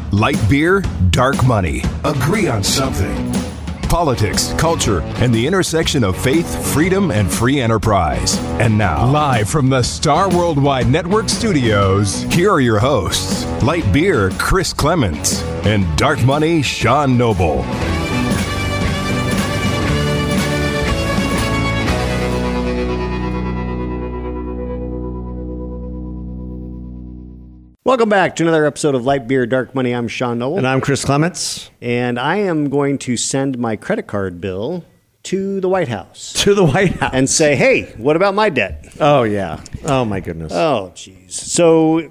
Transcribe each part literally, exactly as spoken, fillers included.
Light beer, dark money. Agree on something. Politics, culture, and the intersection of faith, freedom, and free enterprise. And now, live from the Star Worldwide Network studios, here are your hosts, Light Beer, Chris Clements, and Dark Money, Sean Noble. Welcome back to another episode of Light Beer, Dark Money. I'm Sean Noble. And I'm Chris Clements. And I am going to send my credit card bill to the White House. To the White House. And say, hey, what about my debt? Oh, yeah. Oh, my goodness. Oh, jeez. So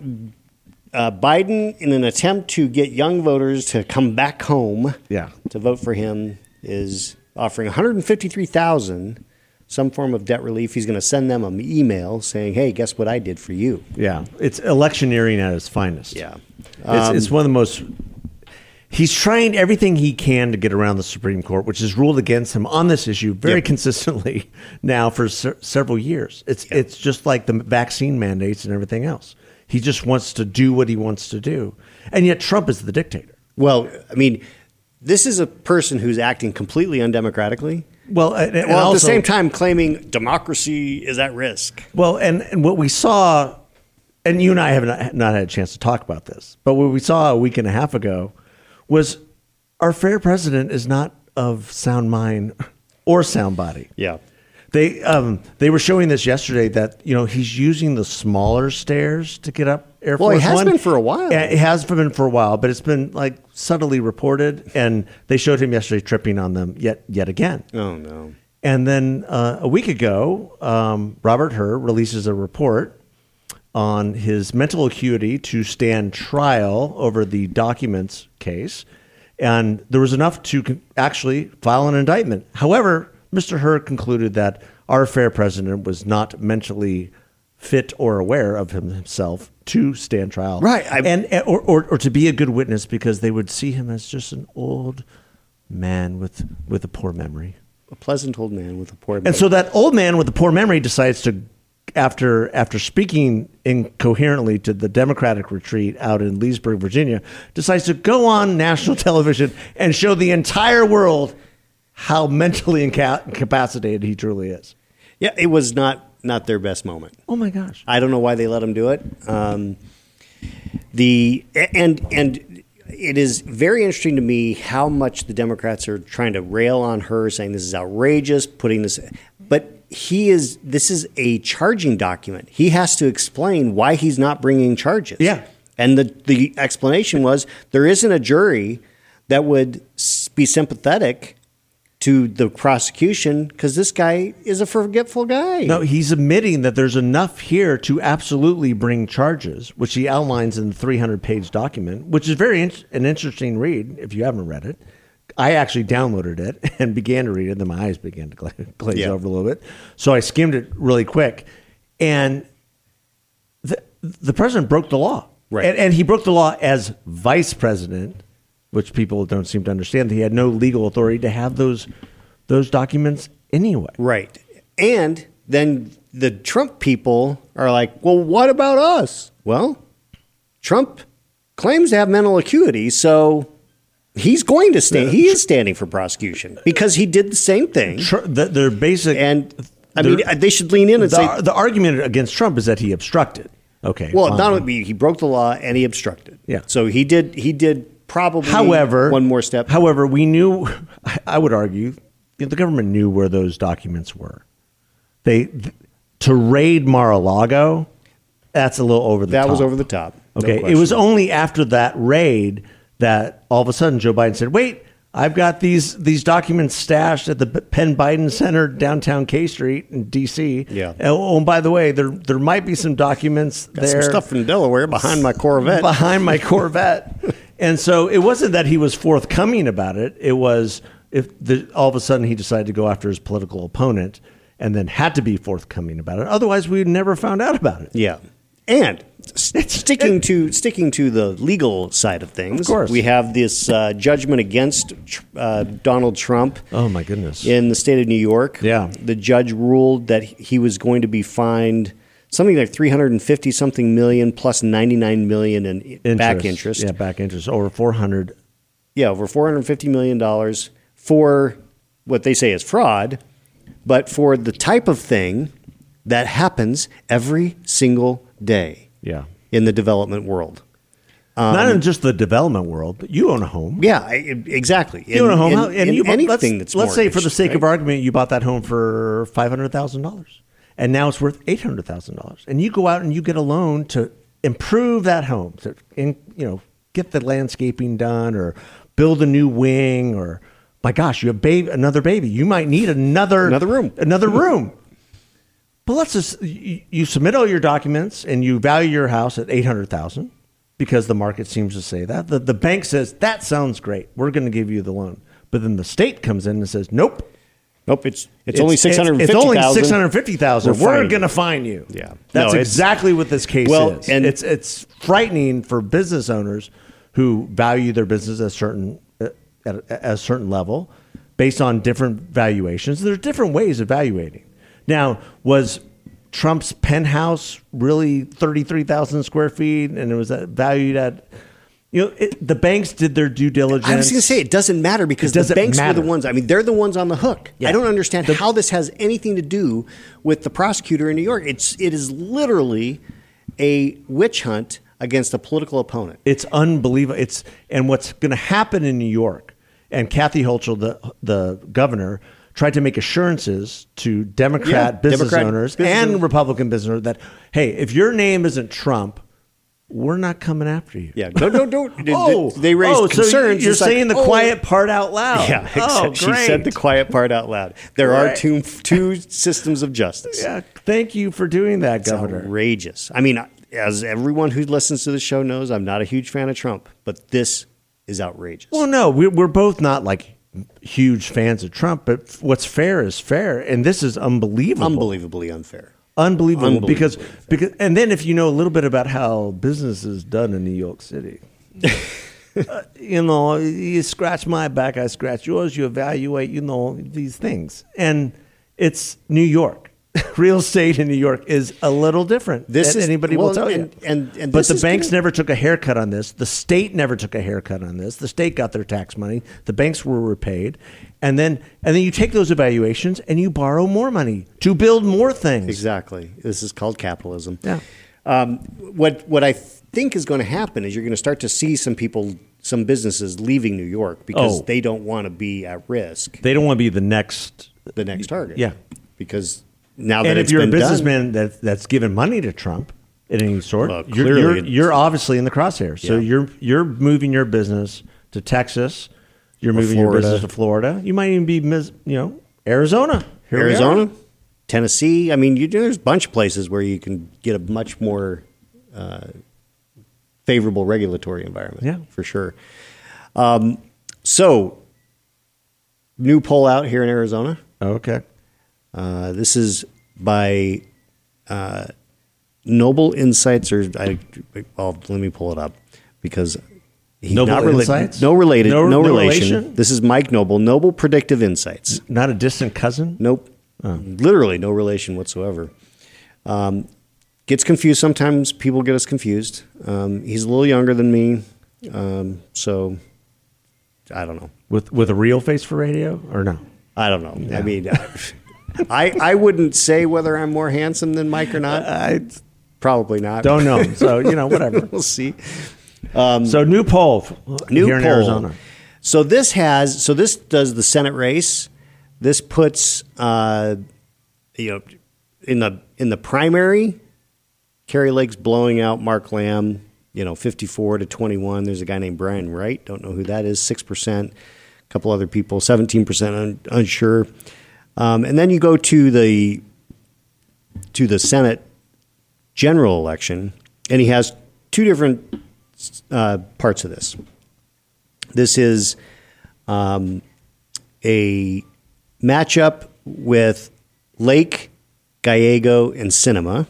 uh, Biden, in an attempt to get young voters to come back home yeah. to vote for him, is offering one hundred fifty-three thousand dollars, some form of debt relief. He's going to send them an email saying, hey, guess what I did for you? Yeah. It's electioneering at its finest. Yeah. Um, it's, it's one of the most... He's trying everything he can to get around the Supreme Court, which has ruled against him on this issue very yep. consistently now for se- several years. It's yep. it's just like the vaccine mandates and everything else. He just wants to do what he wants to do. And yet Trump is the dictator. Well, I mean, this is a person who's acting completely undemocratically. Well, and, and well, also, at the same time, claiming democracy is at risk. Well, and, and what we saw, and you and I have not, not had a chance to talk about this, but what we saw a week and a half ago was our fair president is not of sound mind or sound body. Yeah. They um, they were showing this yesterday that, you know, he's using the smaller stairs to get up Air well, Force One. Well, it has been for a while. It has been for a while, but it's been like subtly reported, and they showed him yesterday tripping on them yet yet again. Oh, no. And then uh, a week ago, um, Robert Hur releases a report on his mental acuity to stand trial over the documents case, and there was enough to con- actually file an indictment. However, Mister Hur concluded that our fair president was not mentally fit or aware of himself to stand trial, right? I, and or, or or to be a good witness, because they would see him as just an old man with with a poor memory, a pleasant old man with a poor memory. And so that old man with the poor memory decides to, after after speaking incoherently to the Democratic retreat out in Leesburg, Virginia, decides to go on national television and show the entire world how mentally inca- incapacitated he truly is. Yeah, it was not not their best moment. Oh my gosh! I don't know why they let him do it. Um, the and and it is very interesting to me how much the Democrats are trying to rail on her, saying this is outrageous, putting this. But he is. This is a charging document. He has to explain why he's not bringing charges. Yeah, and the the explanation was there isn't a jury that would be sympathetic to the prosecution because this guy is a forgetful guy. No, he's admitting that there's enough here to absolutely bring charges, which he outlines in the three hundred page document, which is very in- an interesting read if you haven't read it. I actually downloaded it and began to read it, and then my eyes began to gla- glaze yeah. over a little bit. So I skimmed it really quick. And the, the president broke the law. Right. And, and he broke the law as vice president, which people don't seem to understand. He had no legal authority to have those those documents anyway. Right. And then the Trump people are like, well, what about us? Well, Trump claims to have mental acuity, so he's going to stand. He is standing for prosecution because he did the same thing. Tr- the, their basic... And, I mean, they should lean in and the, say... The argument against Trump is that he obstructed. Okay. Well, fine. not only he broke the law and he obstructed. Yeah. So he did he did... Probably however, one more step. However, we knew, I would argue, the government knew where those documents were. They th- to raid Mar-a-Lago, that's a little over the that top. That was over the top. Okay, No it was only after that raid that all of a sudden Joe Biden said, wait, I've got these these documents stashed at the Penn Biden Center downtown K Street in D C. Yeah. Oh, and by the way, there there might be some documents got there. Some stuff in Delaware behind my Corvette. Behind my Corvette. And so it wasn't that he was forthcoming about it. It was if the, all of a sudden he decided to go after his political opponent and then had to be forthcoming about it. Otherwise, we never found out about it. Yeah. And sticking to sticking to the legal side of things, of course. We have this uh, judgment against uh, Donald Trump. Oh, my goodness. In the state of New York. Yeah. The judge ruled that he was going to be fined something like three hundred fifty something million plus ninety-nine million in interest. back interest. Yeah, back interest over four hundred. Yeah, over four hundred fifty million dollars for what they say is fraud, but for the type of thing that happens every single day Yeah. in the development world. Um, Not in just the development world, but you own a home. Yeah, I, exactly. You own a home, in, and in you bought- anything let's, that's let's say for the mortgaged, sake right? of argument, you bought that home for five hundred thousand dollars, and now it's worth eight hundred thousand dollars, and you go out and you get a loan to improve that home, to in, you know get the landscaping done or build a new wing, or my gosh, you have baby, another baby, you might need another Another room. another room. But let's just you, you submit all your documents and you value your house at eight hundred thousand dollars. Because the market seems to say that. The, the bank says, that sounds great. We're going to give you the loan. But then the state comes in and says, nope. Nope, it's it's, only six hundred fifty It's thousand. only six hundred fifty thousand dollars. We're We're fine. going to fine you. Yeah. That's No, it's- exactly what this case Well, is. and- it's it's frightening for business owners who value their business at a certain at a, at a certain level based on different valuations. There's different ways of evaluating. Now, was Trump's penthouse really thirty-three thousand square feet, and it was valued at, you know, it, the banks did their due diligence. I was going to say it doesn't matter because It doesn't the banks matter. were the ones. I mean, they're the ones on the hook. Yeah. I don't understand The- how this has anything to do with the prosecutor in New York. It's it is literally a witch hunt against a political opponent. It's unbelievable. It's and what's going to happen in New York, and Kathy Hochul, the the governor, tried to make assurances to Democrat Yeah, business Democrat owners business and owners. Republican business owners that, hey, if your name isn't Trump, we're not coming after you. Yeah, don't don't don't. Oh, they raised oh, concerns. So you're It's like, saying the oh, quiet part out loud. Yeah, Oh, except she great. said the quiet part out loud. There are Right. two two systems of justice. Yeah, thank you for doing that, It's Governor. outrageous. I mean, as everyone who listens to the show knows, I'm not a huge fan of Trump, but this is outrageous. Well, no, we're, we're both not like huge fans of Trump, but what's fair is fair, and this is unbelievable. Unbelievably unfair. Unbelievable, Unbelievably because unfair. because and then if you know a little bit about how business is done in New York City, uh, you know, you scratch my back, I scratch yours. You evaluate, you know, these things, and it's New York. Real estate in New York is a little different. This than is- anybody well, will tell and- you. and- and but this the is banks gonna- never took a haircut on this. The state never took a haircut on this. The state got their tax money. The banks were repaid, and then and then you take those evaluations and you borrow more money to build more things. Exactly. This is called capitalism. Yeah. Um, what what I think is going to happen is you're going to start to see some people, some businesses leaving New York because Oh. they don't want to be at risk. They don't want to be the next. The next target. Yeah. Because now that And if it's you're a been done- businessman that, that's given money to Trump in any sort, Well, you're, clearly you're, it's- you're obviously in the crosshairs. So Yeah. you're you're moving your business to Texas. You're moving your Florida. business to Florida. You might even be, mis- you know, Arizona. Here we are. Arizona, Tennessee. I mean, you, there's a bunch of places where you can get a much more uh, favorable regulatory environment. Yeah. for sure. Um, so, new poll out here in Arizona. Okay. Uh, this is by uh, Noble Insights, or I, well, let me pull it up because he's Noble not rela- Insights? No related, No- no, no relation. relation? This is Mike Noble, Noble Predictive Insights. Not a distant cousin? Nope, literally no relation whatsoever. Um, gets confused sometimes. People get us confused. Um, he's a little younger than me, um, so I don't know. With with a real face for radio or no? I don't know. I mean, I I wouldn't say whether I'm more handsome than Mike or not. I Probably not. don't know. So, you know, whatever. We'll see. So new poll New here in poll. Arizona. So this has so this does the Senate race. This puts uh, you know in the in the primary, Carrie Lake's blowing out Mark Lamb. You know, fifty-four to twenty-one. There's a guy named Brian Wright. Don't know who that is. Six percent. A couple other people. Seventeen percent un, unsure. Um, and then you go to the to the Senate general election, and he has two different uh, parts of this. This is um, a matchup with Lake, Gallego, and Sinema.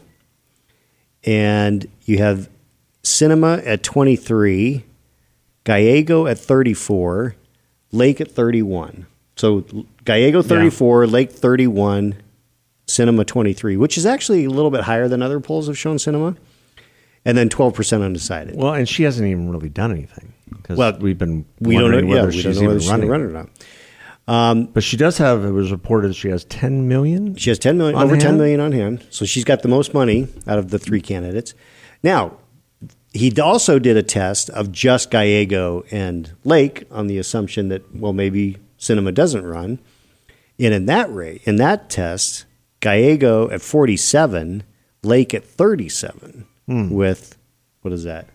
And you have Sinema at twenty-three, Gallego at thirty-four, Lake at thirty-one. So Gallego thirty-four, Lake thirty-one, Sinema twenty-three, which is actually a little bit higher than other polls have shown Sinema, and then twelve percent undecided. Well, and she hasn't even really done anything because well, we've been we don't know, whether yeah, we she's don't know even whether she's running. running or not. Um, but she does have. It was reported she has ten million. She has ten million, over hand? ten million on hand, so she's got the most money out of the three candidates. Now, he also did a test of just Gallego and Lake on the assumption that well maybe Sinema doesn't run, and in that rate, in that test, Gallego at forty-seven, Lake at thirty-seven, hmm. with what is that?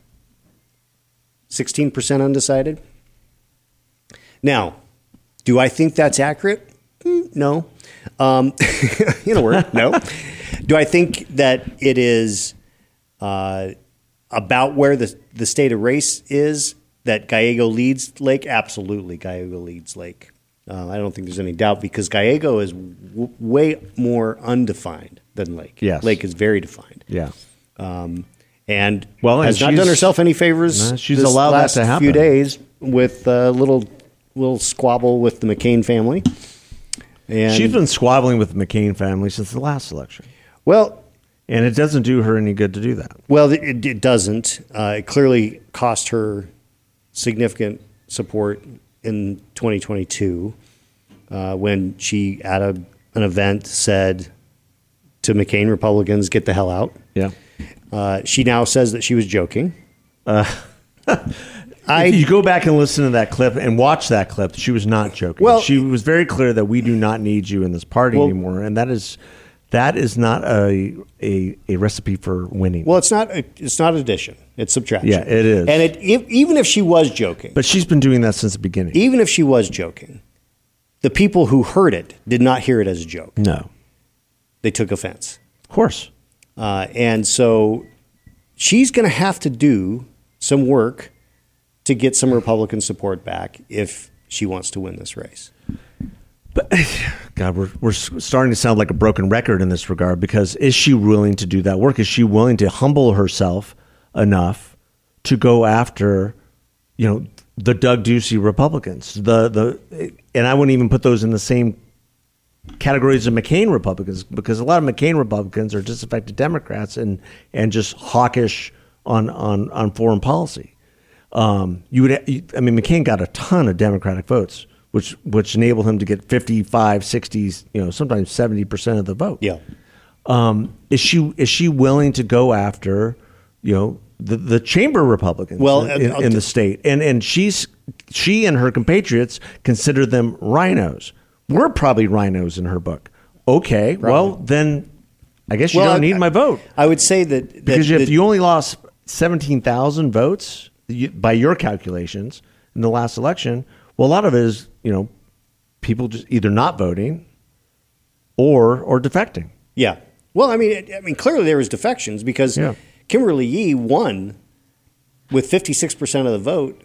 sixteen percent undecided. Now. Do I think that's accurate? No. Um, in a word, no. Do I think that it is uh, about where the, the state of race is, that Gallego leads Lake? Absolutely, Gallego leads Lake. Uh, I don't think there's any doubt because Gallego is w- way more undefined than Lake. Yes. Lake is very defined. Yeah. Um, and well, and has not done herself any favors nah, she's this allowed last that to happen. few days with a uh, little... little squabble with the McCain family. And she's been squabbling with the McCain family since the last election. Well, and it doesn't do her any good to do that. Well, it, it doesn't. Uh, it clearly cost her significant support in twenty twenty-two uh, when she, at a, an event, said to McCain Republicans, get the hell out. Yeah. Uh, she now says that she was joking. Uh, I, if you go back and listen to that clip and watch that clip, she was not joking. Well, she was very clear that we do not need you in this party well, anymore, and that is that is not a, a a recipe for winning. Well, it's not it's not addition; it's subtraction. Yeah, it is. And it, if, even if she was joking, but she's been doing that since the beginning. Even if she was joking, the people who heard it did not hear it as a joke. No, they took offense. Of course, uh, and so she's going to have to do some work to get some Republican support back if she wants to win this race. But God, we're we're starting to sound like a broken record in this regard because is she willing to do that work? Is she willing to humble herself enough to go after, you know, the Doug Ducey Republicans? The the and I wouldn't even put those in the same categories of McCain Republicans because a lot of McCain Republicans are disaffected Democrats and and just hawkish on on on foreign policy. Um, you would, I mean, McCain got a ton of Democratic votes, which which enabled him to get fifty-five, sixty, you know, sometimes seventy percent of the vote. Yeah. Um, is she is she willing to go after, you know, the, the chamber Republicans well, in, in, in the state? And and she's she and her compatriots consider them rhinos. We're probably rhinos in her book. Okay, probably. Well then, I guess you well, don't need I, my vote. I would say that, that because if that, you only lost seventeen thousand votes. You, by your calculations in the last election, well, a lot of it is, you know, people just either not voting or or defecting. Yeah. Well, I mean, I mean, clearly there was defections because yeah. Kimberly Yee won with fifty-six percent of the vote.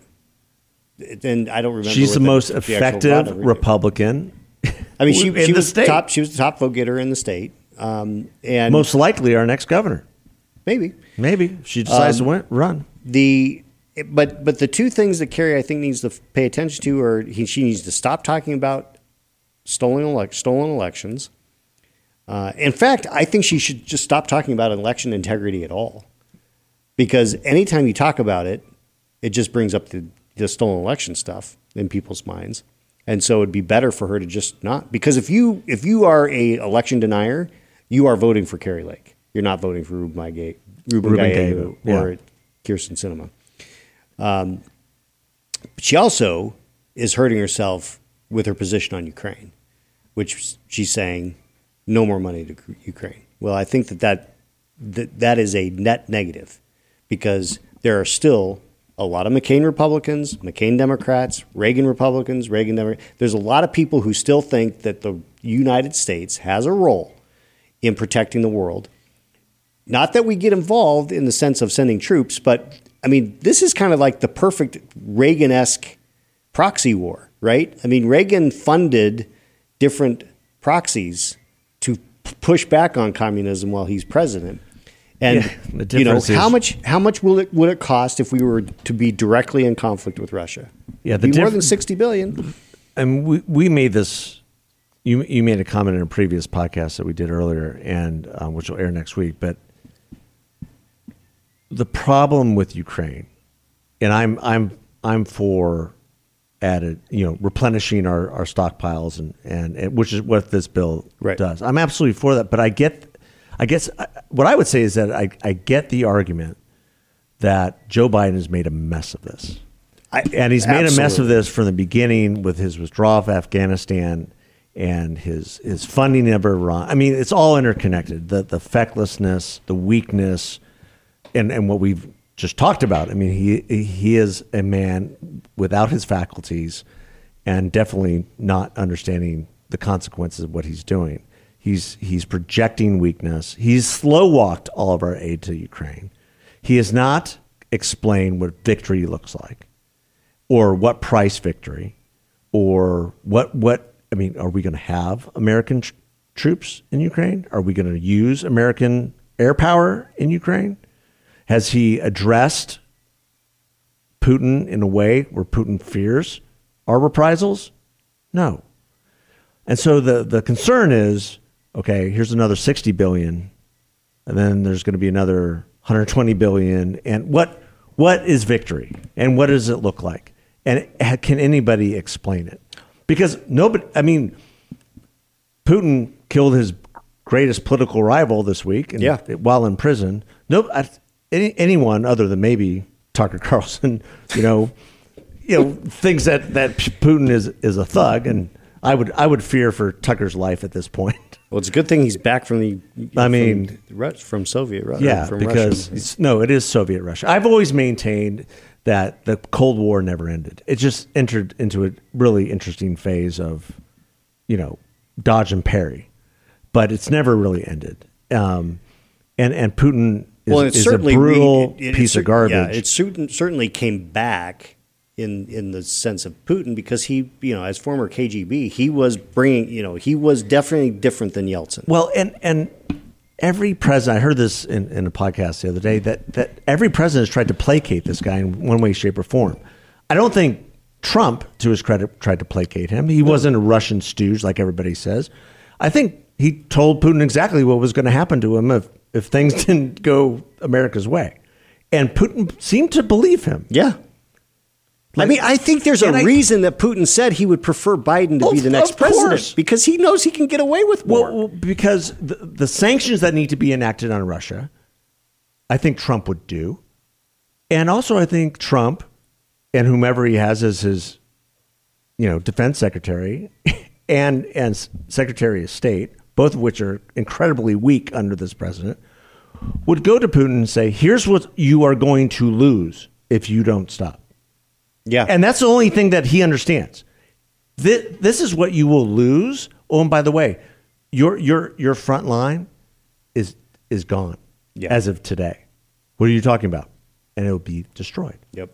And I don't remember. She's the, the most the effective Republican. I mean, she, she was was top. She was the top vote getter in the state, um, and most likely our next governor. Maybe, maybe she decides um, to win, run the. But but the two things that Kerry, I think, needs to pay attention to are he, she needs to stop talking about stolen elect, stolen elections. Uh, in fact, I think she should just stop talking about election integrity at all, because anytime you talk about it, it just brings up the, the stolen election stuff in people's minds, and so it'd be better for her to just not. Because if you if you are a election denier, you are voting for Kerry Lake. You're not voting for Ruben Gallego, Ruben Ruben Gallego or yeah. Kyrsten Sinema. Um, but she also is hurting herself with her position on Ukraine, which she's saying no more money to Ukraine. Well, I think that that, that, that is a net negative because there are still a lot of McCain Republicans, McCain Democrats, Reagan Republicans, Reagan Democrats. There's a lot of people who still think that the United States has a role in protecting the world. Not that we get involved in the sense of sending troops, but I mean, this is kind of like the perfect Reagan-esque proxy war, right? I mean, Reagan funded different proxies to p- push back on communism while he's president. And yeah, you know, is, how much how much will it would it cost if we were to be directly in conflict with Russia? Yeah, It'd the be diff- more than sixty billion. And we we made this You you made a comment in a previous podcast that we did earlier, and um, which will air next week. But the problem with Ukraine, and I'm I'm I'm for added, you know, replenishing our, our stockpiles, and, and and which is what this bill right. does. I'm absolutely for that. But I get, I guess what I would say is that I I get the argument that Joe Biden has made a mess of this, I, and he's made absolutely. a mess of this from the beginning with his withdrawal of Afghanistan. And his his funding of Iran. I mean, it's all interconnected. The the fecklessness, the weakness, and, and what we've just talked about. I mean, he he is a man without his faculties, and definitely not understanding the consequences of what he's doing. He's he's projecting weakness. He's slow walked all of our aid to Ukraine. He has not explained what victory looks like, or what price victory, or what what. I mean, are we going to have American tr- troops in Ukraine? Are we going to use American air power in Ukraine? Has he addressed Putin in a way where Putin fears our reprisals? No. And so the, the concern is, okay, here's another sixty billion dollars, and then there's going to be another one hundred twenty billion dollars. And what what is victory? And what does it look like? And can anybody explain it? Because nobody, I mean, Putin killed his greatest political rival this week, and yeah. while in prison. No, I, any, anyone other than maybe Tucker Carlson, you know, you know, thinks that, that Putin is, is a thug, and I would I would fear for Tucker's life at this point. Well, it's a good thing he's back from the. I mean, from, from Soviet Russia. Yeah, from because Russia. It's, no, it is Soviet Russia. I've always maintained that the Cold War never ended. It just entered into a really interesting phase of, you know, dodge and parry, but it's never really ended. Um, and and Putin is, well, it's is a certainly brutal re, it, it, piece it, of garbage. Yeah, it certain, certainly came back in in the sense of Putin because he, you know, as former K G B, he was bringing, you know, he was definitely different than Yeltsin. Well, and and. Every president, I heard this in, in a podcast the other day, that, that every president has tried to placate this guy in one way, shape, or form. I don't think Trump, to his credit, tried to placate him. He wasn't a Russian stooge like everybody says. I think he told Putin exactly what was going to happen to him if, if things didn't go America's way. And Putin seemed to believe him. Yeah. Like, I mean, I think there's a I, reason that Putin said he would prefer Biden to well, be the next president course. because he knows he can get away with more. Well, well because the, the sanctions that need to be enacted on Russia, I think Trump would do. And also I think Trump and whomever he has as his, you know, defense secretary and, and secretary of state, both of which are incredibly weak under this president, would go to Putin and say, here's what you are going to lose if you don't stop. Yeah. And that's the only thing that he understands. This, this is what you will lose. Oh, and by the way, your your your front line is is gone yeah. as of today. What are you talking about? And it will be destroyed. Yep.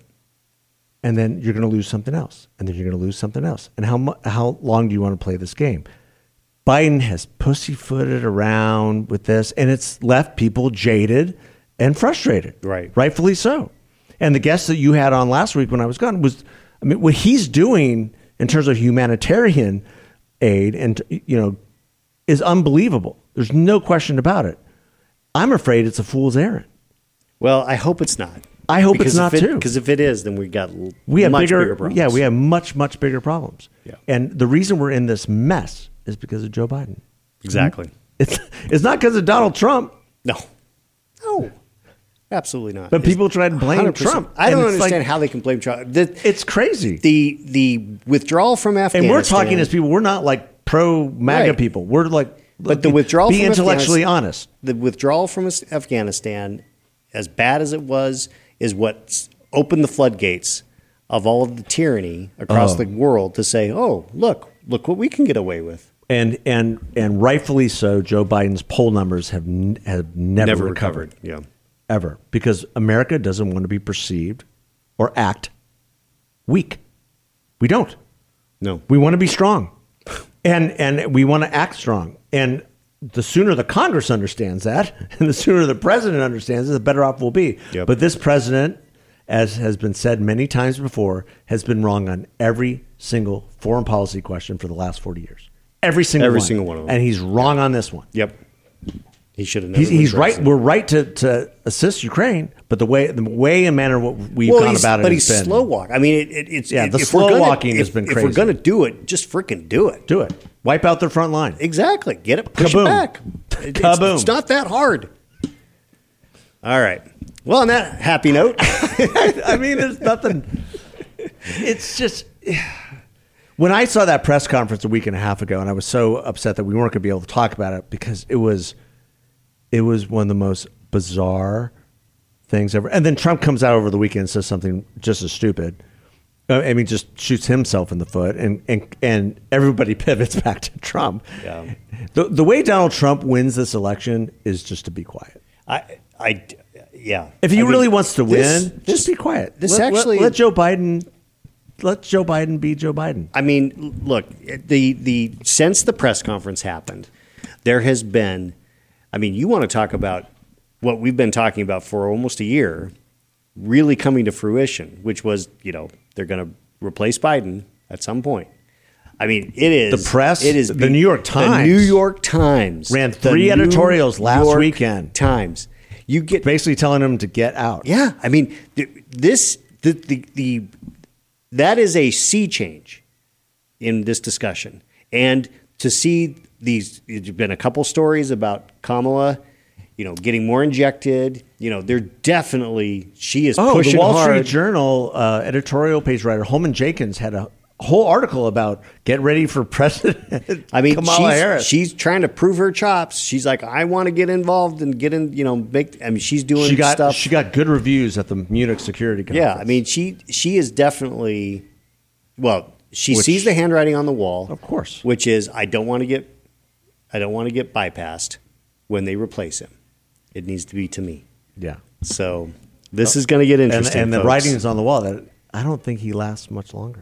And then you're going to lose something else. And then you're going to lose something else. And how mu- how long do you want to play this game? Biden has pussyfooted around with this, and it's left people jaded and frustrated. Right. Rightfully so. And the guest that you had on last week when I was gone was, I mean, what he's doing in terms of humanitarian aid and, you know, is unbelievable. There's no question about it. I'm afraid it's a fool's errand. Well, I hope it's not. I hope because it's not it, too. Because if it is, then we got we have much bigger, bigger problems. Yeah, we have much, much bigger problems. Yeah. And the reason we're in this mess is because of Joe Biden. Exactly. It's it's not because of Donald Trump. No. No. Absolutely not. But It's people try to blame one hundred percent. Trump. I don't And it's understand like- how they can blame Trump. The, It's crazy. the the withdrawal from Afghanistan. And we're talking as people. We're not like pro MAGA Right. people. We're like, But the withdrawal be from intellectually Afghanistan- honest. The withdrawal from Afghanistan, as bad as it was, is what opened the floodgates of all of the tyranny across Oh. the world to say, "Oh, look, look what we can get away with." And and and rightfully so. Joe Biden's poll numbers have n- have never, Never recovered. recovered. Yeah. Ever, because America doesn't want to be perceived or act weak. We don't. No. We want to be strong, and and we want to act strong. And the sooner the Congress understands that, and the sooner the president understands it, the better off we'll be. Yep. But this president, as has been said many times before, has been wrong on every single foreign policy question for the last forty years. Every single Every one. single one of them. And he's wrong on this one. Yep. He should have never He's, been he's right. president. We're right to, to assist Ukraine, but the way the way and manner what we've well, gone he's- about it but has he's been slow walk. I mean, it, it, it's Yeah, it- the if we're slow gonna- walking if, has been If crazy. we're going to do it, just freaking do it. do it. Wipe out their front line. Exactly. Get it. Push Kaboom. it back. It- it's, Kaboom. it's not that hard. All right. Well, on that happy note, I mean, there's nothing. It's just when I saw that press conference a week and a half ago, and I was so upset that we weren't going to be able to talk about it because it was, it was one of the most bizarre things ever. And then Trump comes out over the weekend and says something just as stupid. Uh, I mean, just shoots himself in the foot, and and and everybody pivots back to Trump. Yeah. The the way Donald Trump wins this election is just to be quiet. I, I, yeah. If he I mean, really wants to this- win, this, just be quiet. This let, let- actually, let, Joe Biden, let Joe Biden be Joe Biden. I mean, look, the the since the press conference happened, there has been. I mean, you want to talk about what we've been talking about for almost a year, really coming to fruition, which was, you know, they're going to replace Biden at some point. I mean, it is The press, It is the New York Times. The New York Times Ran the three New editorials last York weekend. Times. You get Basically telling him to get out. yeah. I mean, th- this the, the the that is a sea change in this discussion, and to see these, there's been a couple stories about Kamala, you know, getting more injected. You know, they're definitely she is Oh, pushing the Wall hard. Street Journal uh, editorial page writer Holman Jenkins had a whole article about get ready for President I mean, Kamala she's, Harris. she's trying to prove her chops. She's like, I want to get involved and get in. You know, make. I mean, she's doing she got stuff. she got good reviews at the Munich Security Conference. Yeah, I mean, she she is definitely, well, she Which- sees the handwriting on the wall, Of course. which is I don't want to get, I don't want to get bypassed when they replace him. It needs to be to me. yeah. So this is going to get And, interesting. and the folks. writing is on the wall that I don't think he lasts much longer.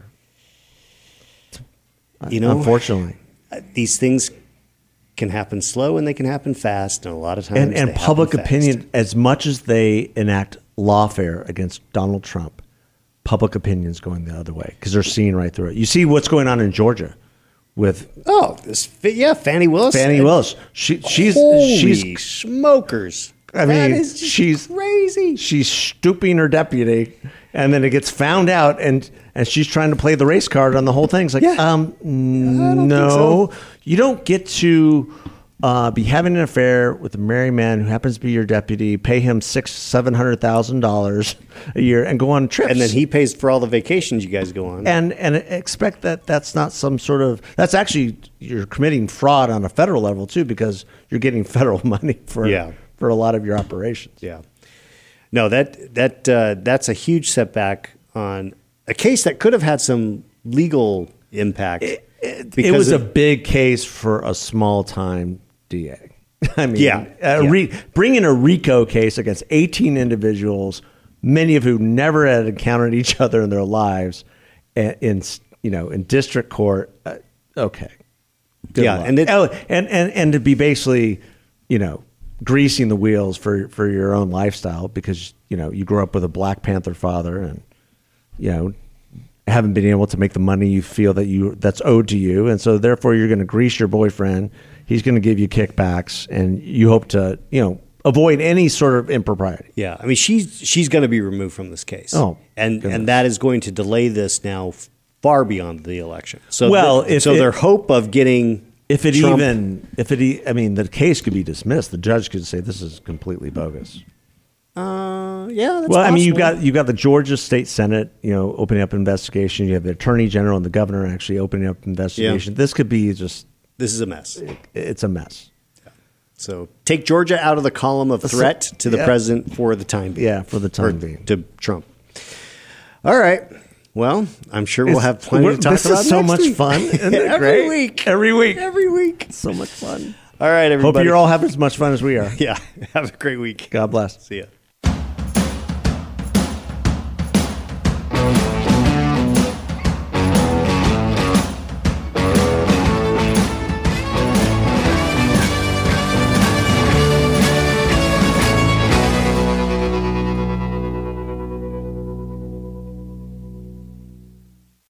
You know, unfortunately. uh, these things can happen slow and they can happen fast, and a lot of times And, and they happen public fast. opinion, as much as they enact lawfare against Donald Trump, public opinion's going the other way because they're seeing right through it. You see what's going on in Georgia with Oh, this, yeah, Fannie Willis. Fannie Willis. She, she's Holy she's smokers. I That mean, is just she's crazy. She's stooping her deputy, and then it gets found out, and and she's trying to play the race card on the whole thing. It's like, Yeah. um, don't no, think so. you don't get to uh, be having an affair with a married man who happens to be your deputy, pay him six, seven hundred thousand dollars a year, and go on trips, And then he pays for all the vacations you guys go on. and and expect that that's not some sort of that's actually you're committing fraud on a federal level too because you're getting federal money for Yeah. for a lot of your operations. Yeah. No, that that uh, that's a huge setback on a case that could have had some legal impact. It, it because was a of- big case for a small time D A. I mean, Yeah, a yeah. Re, bringing a RICO case against eighteen individuals, many of who never had encountered each other in their lives, in, in you know in district court. Uh, okay, Good Yeah, luck. and it- oh, and and and to be basically, you know, greasing the wheels for for your own lifestyle because you know you grew up with a Black Panther father and you know haven't been able to make the money you feel that you that's owed to you, and so therefore you're going to grease your boyfriend. He's going to give you kickbacks, and you hope to you know avoid any sort of impropriety. Yeah, I mean she's she's going to be removed from this case. Oh, and goodness. and that is going to delay this now far beyond the election. So Well, the- if so it- their hope of getting If it Trump- even, if it, e- I mean, the case could be dismissed. The judge could say this is completely bogus. uh, yeah, that's well, I mean, you've possible. got you've got the Georgia State Senate, you know, opening up investigation. You have the Attorney General and the Governor actually opening up investigation. This could be just, this is a mess. it's a mess. So take Georgia out of the column of threat to the yeah. president for the time being. Yeah, for the time Or being. to Trump. All right. Well, I'm sure we'll It's- have plenty we're- to talk this about is so next much week. fun. Isn't it Every great? week. Every week. Every week. So much fun. All right, everybody. Hope you're all having as much fun as we are. Yeah. Have a great week. God bless. See ya.